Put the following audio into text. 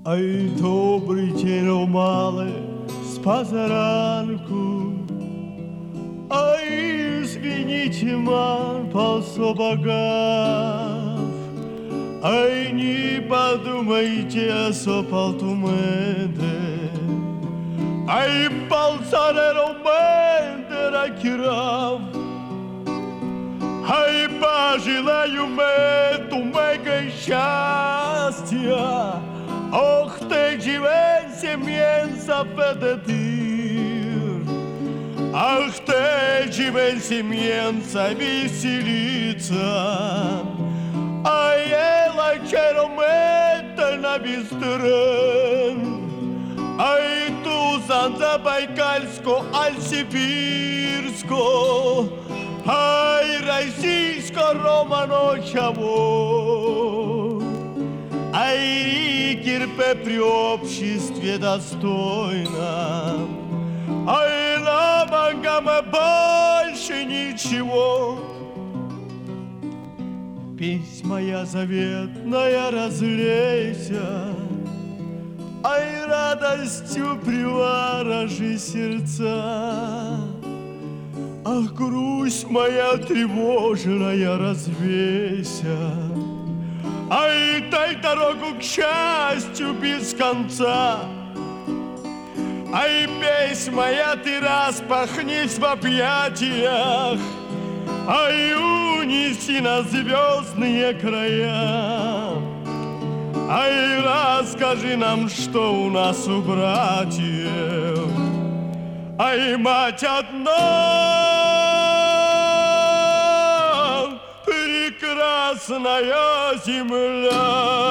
Ай, добрий день, Ромале, с позаранку. Ай, извините, ман, полсобогав. Ай, не подумайте, сопалтуменде. Ай, полсаре роменде ракирав. Ай, пожелаю мега счастья. Ох, ты живенся менса педетир. Ах, ты живенся менса веселиться. Ай, ела черомета на бистрен. Ай, ту Забайкальско, Альсибирско. Ай, российско-романо-чаво. Ай, кирпе при обществе достойно. Ай, на мангаме больше ничего. Песнь моя заветная, разлейся. Ай, радостью приворожи сердца. Ах, грусть моя тревожная, развейся. Ай, дай дорогу к счастью без конца. Ай, песнь моя, ты распахнись в объятиях. Ай, унеси на звездные края. Ай, расскажи нам, что у нас у братьев. Ай, мать одна, прекрасная земля.